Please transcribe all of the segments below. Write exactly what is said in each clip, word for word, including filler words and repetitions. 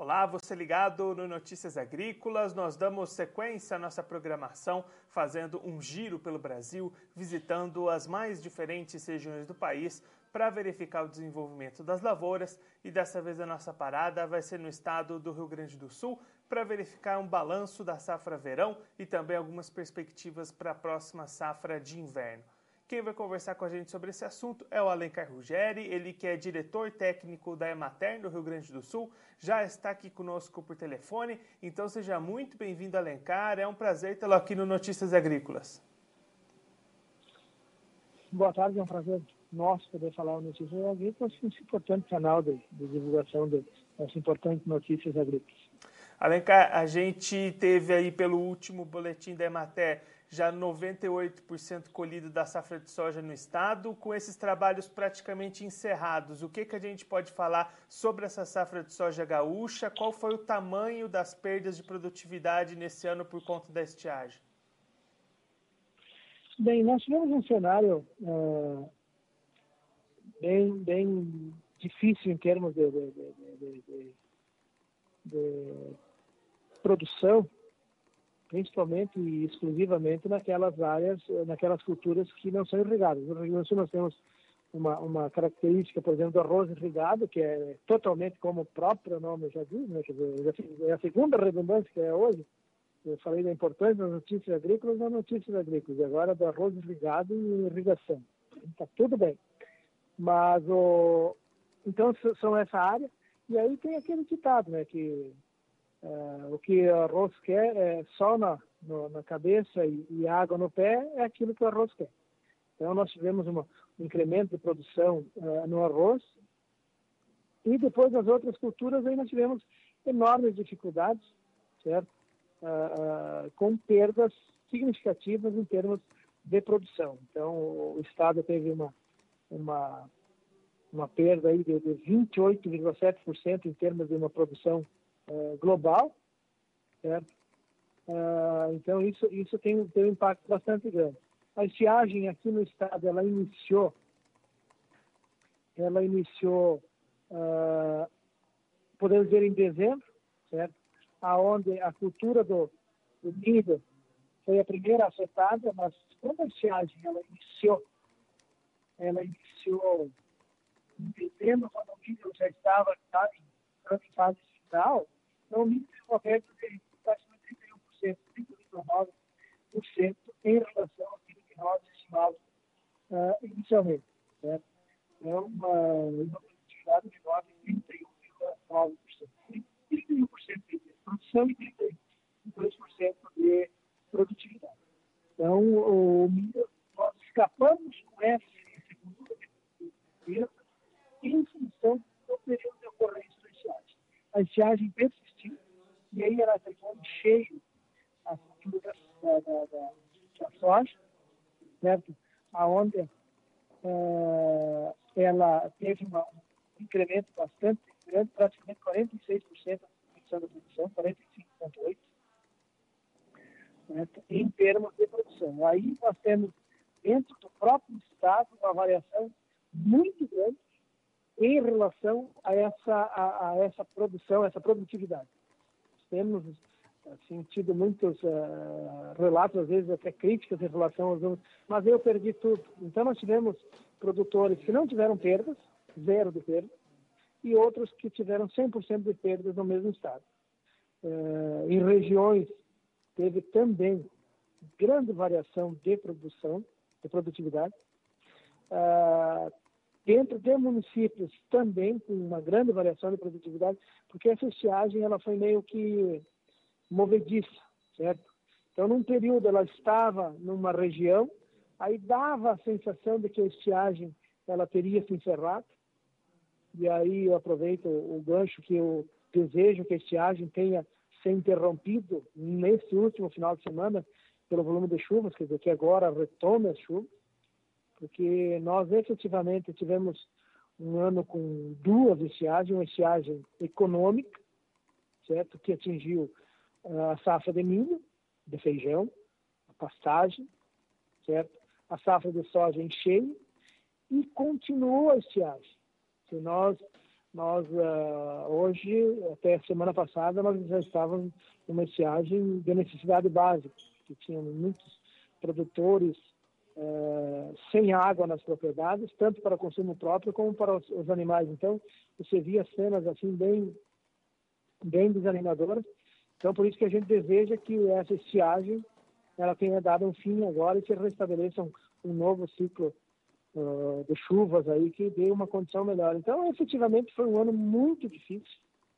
Olá, você ligado no Notícias Agrícolas. Nós damos sequência à nossa programação, fazendo um giro pelo Brasil, visitando as mais diferentes regiões do país para verificar o desenvolvimento das lavouras. E dessa vez a nossa parada vai ser no estado do Rio Grande do Sul para verificar um balanço da safra verão e também algumas perspectivas para a próxima safra de inverno. Quem vai conversar com a gente sobre esse assunto é o Alencar Ruggeri, ele que é diretor técnico da Emater do Rio Grande do Sul, já está aqui conosco por telefone, então seja muito bem-vindo, Alencar, é um prazer tê-lo aqui no Notícias Agrícolas. Boa tarde, é um prazer nosso poder falar o Notícias Agrícolas, um importante canal de, de divulgação dessas importantes notícias agrícolas. Alencar, a gente teve aí pelo último boletim da Emater já noventa e oito por cento colhido da safra de soja no estado. Com esses trabalhos praticamente encerrados, o que, que a gente pode falar sobre essa safra de soja gaúcha? Qual foi o tamanho das perdas de produtividade nesse ano por conta da estiagem? Bem, nós tivemos um cenário uh, bem, bem difícil em termos de, de, de, de, de, de produção, principalmente e exclusivamente naquelas áreas, naquelas culturas que não são irrigadas. No Rio Grande do Sul nós temos uma, uma característica, por exemplo, do arroz irrigado, que é totalmente como o próprio nome já diz, né? Quer dizer, é a segunda redundância que é hoje. Eu falei da importância das notícias agrícolas nas notícias agrícolas, e agora do arroz irrigado e irrigação. Está tudo bem. Mas, o... então, são essa área, e aí tem aquele ditado, né, que Uh, o que o arroz quer é sol na, no, na cabeça e, e água no pé, é aquilo que o arroz quer. Então, nós tivemos uma, um incremento de produção uh, no arroz, e depois nas outras culturas aí nós tivemos enormes dificuldades, certo? Uh, uh, com perdas significativas em termos de produção. Então, o Estado teve uma, uma, uma perda aí de, de vinte e oito vírgula sete por cento em termos de uma produção Uh, global, certo? Uh, então isso isso tem, tem um impacto bastante grande. A estiagem aqui no estado, ela iniciou, ela iniciou, uh, podemos dizer, em dezembro, certo? Aonde a cultura do, do milho foi a primeira afetada, mas quando a estiagem ela iniciou, ela iniciou em dezembro, quando o milho já estava em fase final, então o milho desenvolvimento de praticamente trinta e um por cento, trinta vírgula nove por cento em relação ao que nós estimávamos uh, inicialmente. Certo? É uma, uma produtividade de trinta e um vírgula nove por cento. trinta e um por cento de produção e trinta e dois por cento de produtividade. Então, o milho, nós escapamos com essa segunda perda em função do período de ocorrência da estiagem. A estiagem persistiu, e aí ela pegou em cheio a cultura da, da, da, da soja, certo? Onde uh, ela teve uma, um incremento bastante grande, praticamente quarenta e seis por cento da produção, quarenta e cinco vírgula oito por cento, certo? Em termos de produção. Aí nós temos, dentro do próprio estado, uma variação muito grande em relação a essa, a, a essa produção, essa produtividade. Temos assim, tido muitos uh, relatos, às vezes até críticas em relação aos números, mas eu perdi tudo. Então nós tivemos produtores que não tiveram perdas, zero de perdas, e outros que tiveram cem por cento de perdas no mesmo estado. Uh, em regiões teve também grande variação de produção, de produtividade. Uh, Dentro de municípios também com uma grande variação de produtividade, porque essa estiagem ela foi meio que movediça, certo? Então, num período ela estava numa região, aí dava a sensação de que a estiagem ela teria se encerrado, e aí eu aproveito o gancho que eu desejo que a estiagem tenha se interrompido nesse último final de semana pelo volume de chuvas, quer dizer, que agora retome as chuvas, porque nós efetivamente tivemos um ano com duas estiagens, uma estiagem econômica, certo, que atingiu uh, a safra de milho, de feijão, a pastagem, certo, a safra de soja em cheio, e continuou a estiagem. Se nós nós uh, hoje, até a semana passada, nós já estávamos numa estiagem de necessidade básica, que tinham muitos produtores uh, sem água nas propriedades, tanto para consumo próprio como para os, os animais. Então, você via cenas assim bem, bem desanimadoras. Então, por isso que a gente deseja que essa estiagem ela tenha dado um fim agora e se restabeleça um, um novo ciclo uh, de chuvas aí que dê uma condição melhor. Então, efetivamente, foi um ano muito difícil,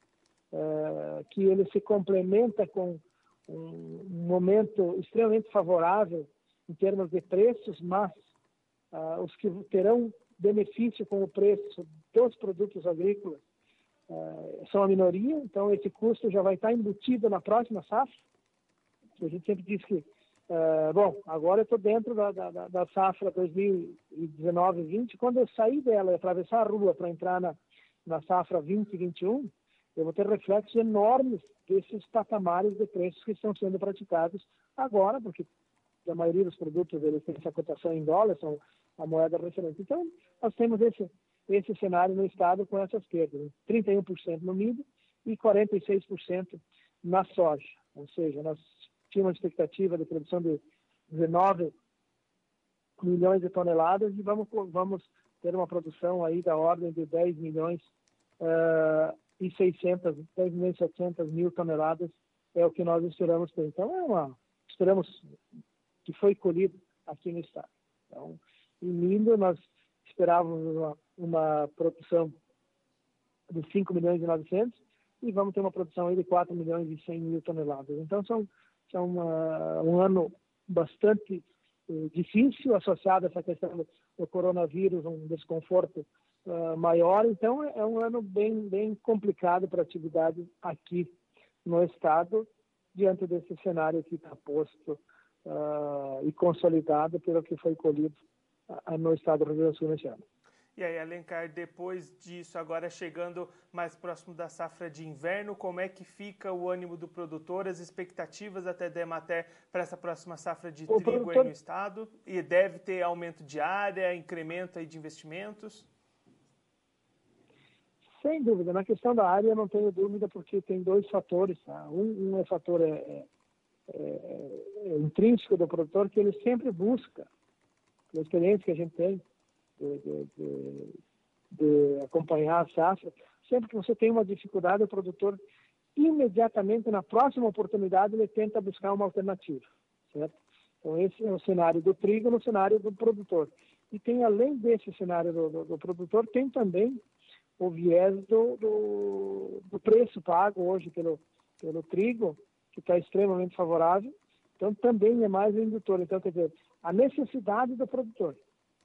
uh, que ele se complementa com um, um momento extremamente favorável em termos de preços, mas uh, os que terão benefício com o preço dos produtos agrícolas uh, são a minoria. Então, esse custo já vai estar embutido na próxima safra. A gente sempre diz que Uh, bom, agora eu estou dentro da, da, da safra dois mil e dezenove vinte. Quando eu sair dela e atravessar a rua para entrar na, na safra vinte e vinte e um, eu vou ter reflexos enormes desses patamares de preços que estão sendo praticados agora, porque a maioria dos produtos eles têm essa cotação em dólar, são a moeda referente. Então, nós temos esse, esse cenário no estado com essas perdas, trinta e um por cento no milho e quarenta e seis por cento na soja. Ou seja, nós tinha uma expectativa de produção de dezenove milhões de toneladas e vamos, vamos ter uma produção aí da ordem de dez milhões uh, e seiscentas, dez milhões e setecentas mil toneladas é o que nós esperamos ter. Então, é uma, esperamos que foi colhido aqui no estado. Então, em milho, nós esperávamos uma, uma produção de cinco milhões e novecentos e vamos ter uma produção aí de quatro milhões e cem mil toneladas. Então, são É uma, um ano bastante uh, difícil, associado a essa questão do, do coronavírus, um desconforto uh, maior. Então, é, é um ano bem, bem complicado para a atividade aqui no estado, diante desse cenário que está posto uh, e consolidado pelo que foi colhido uh, no estado do Rio Grande do Sul neste ano. E aí, Alencar, depois disso, agora chegando mais próximo da safra de inverno, como é que fica o ânimo do produtor, as expectativas até da Emater para essa próxima safra de o trigo produtor... aí no estado? E deve ter aumento de área, incremento aí de investimentos? Sem dúvida. Na questão da área, eu não tenho dúvida, porque tem dois fatores. Tá? Um, um é fator é, é, é, é intrínseco do produtor, que ele sempre busca, pela experiência que a gente tem, De, de, de, de acompanhar a safra, sempre que você tem uma dificuldade, o produtor imediatamente na próxima oportunidade ele tenta buscar uma alternativa, certo? Então esse é o cenário do trigo no cenário do produtor. E tem, além desse cenário do, do, do produtor, tem também o viés do, do, do preço pago hoje pelo, pelo trigo, que está extremamente favorável. Então também é mais indutor. Então, quer dizer, a necessidade do produtor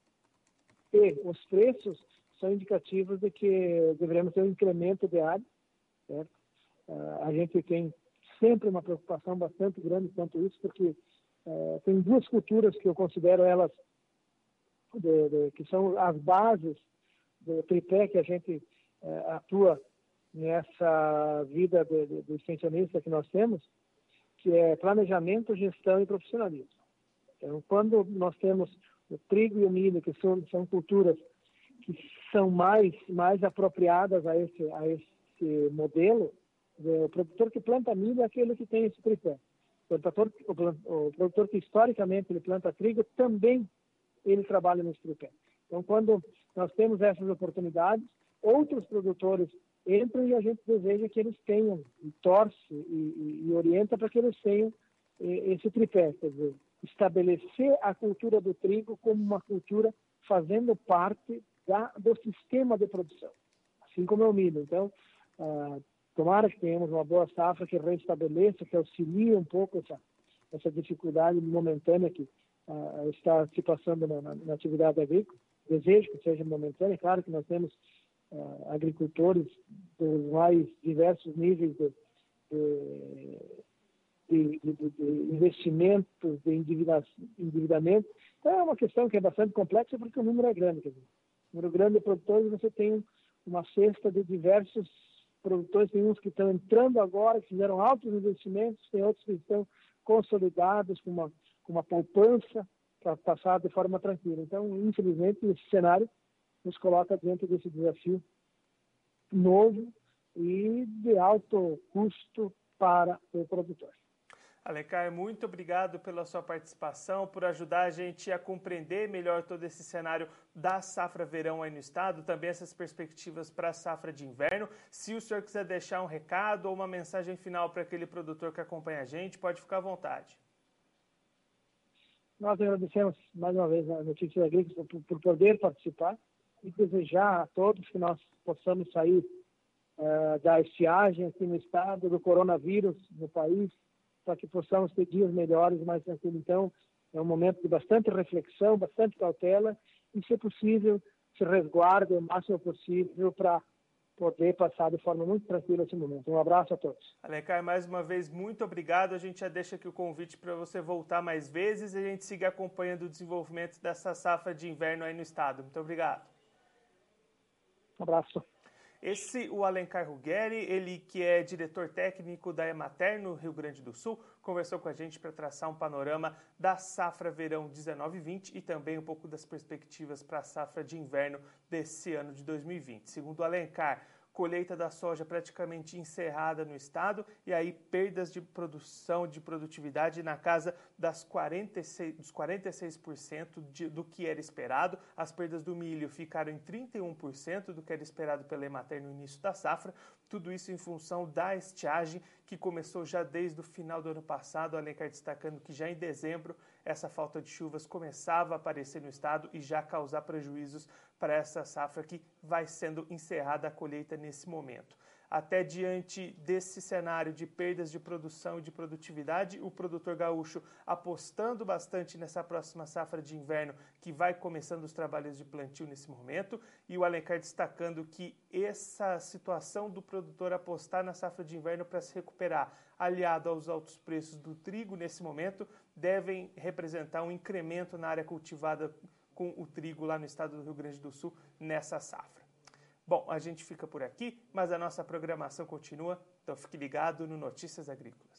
e os preços são indicativos de que deveremos ter um incremento de área, certo? Uh, a gente tem sempre uma preocupação bastante grande quanto isso, porque uh, tem duas culturas que eu considero elas, de, de, que são as bases do tripé que a gente uh, atua nessa vida de, de, de extensionista que nós temos, que é planejamento, gestão e profissionalismo. Então, quando nós temos o trigo e o milho, que são, são culturas que são mais, mais apropriadas a esse, a esse modelo, o produtor que planta milho é aquele que tem esse tripé. O produtor, o, o produtor que historicamente ele planta trigo, também ele trabalha nesse tripé. Então, quando nós temos essas oportunidades, outros produtores entram e a gente deseja que eles tenham, e torce e, e, e orienta para que eles tenham esse tripé, quer dizer, estabelecer a cultura do trigo como uma cultura fazendo parte da, do sistema de produção, assim como é o milho. Então, ah, tomara que tenhamos uma boa safra que restabeleça, que auxilie um pouco essa, essa dificuldade momentânea que ah, está se passando na, na, na atividade agrícola. Desejo que seja momentânea. Claro que nós temos ah, agricultores dos mais diversos níveis de, de De, de, de investimentos, de endividamento. Então, é uma questão que é bastante complexa porque o número é grande. Quer dizer, o número grande de produtores, você tem uma cesta de diversos produtores, tem uns que estão entrando agora, que fizeram altos investimentos, tem outros que estão consolidados com uma, com uma poupança para passar de forma tranquila. Então, infelizmente, esse cenário nos coloca diante desse desafio novo e de alto custo para o produtor. Alencar, muito obrigado pela sua participação, por ajudar a gente a compreender melhor todo esse cenário da safra verão aí no estado, também essas perspectivas para a safra de inverno. Se o senhor quiser deixar um recado ou uma mensagem final para aquele produtor que acompanha a gente, pode ficar à vontade. Nós agradecemos mais uma vez a Notícias Agrícolas por, por poder participar e desejar a todos que nós possamos sair uh, da estiagem aqui no estado, do coronavírus no país, para que possamos ter dias melhores, mais tranquilos. Então, é um momento de bastante reflexão, bastante cautela e, se possível, se resguarde o máximo possível para poder passar de forma muito tranquila esse momento. Um abraço a todos. Alencar, mais uma vez, muito obrigado. A gente já deixa aqui o convite para você voltar mais vezes e a gente seguir acompanhando o desenvolvimento dessa safra de inverno aí no estado. Muito obrigado. Um abraço. Esse, o Alencar Ruggeri, ele que é diretor técnico da Emater no Rio Grande do Sul, conversou com a gente para traçar um panorama da safra verão dezenove vinte e também um pouco das perspectivas para a safra de inverno desse ano de dois mil e vinte. Segundo o Alencar, colheita da soja praticamente encerrada no estado e aí perdas de produção, de produtividade na casa das quarenta e seis, dos quarenta e seis por cento de, do que era esperado. As perdas do milho ficaram em trinta e um por cento do que era esperado pela Emater no início da safra. Tudo isso em função da estiagem que começou já desde o final do ano passado. O Alencar destacando que já em dezembro essa falta de chuvas começava a aparecer no estado e já causar prejuízos para essa safra que vai sendo encerrada a colheita nesse momento. Até diante desse cenário de perdas de produção e de produtividade, o produtor gaúcho apostando bastante nessa próxima safra de inverno, que vai começando os trabalhos de plantio nesse momento, e o Alencar destacando que essa situação do produtor apostar na safra de inverno para se recuperar, aliado aos altos preços do trigo nesse momento, devem representar um incremento na área cultivada com o trigo lá no estado do Rio Grande do Sul nessa safra. Bom, a gente fica por aqui, mas a nossa programação continua, então fique ligado no Notícias Agrícolas.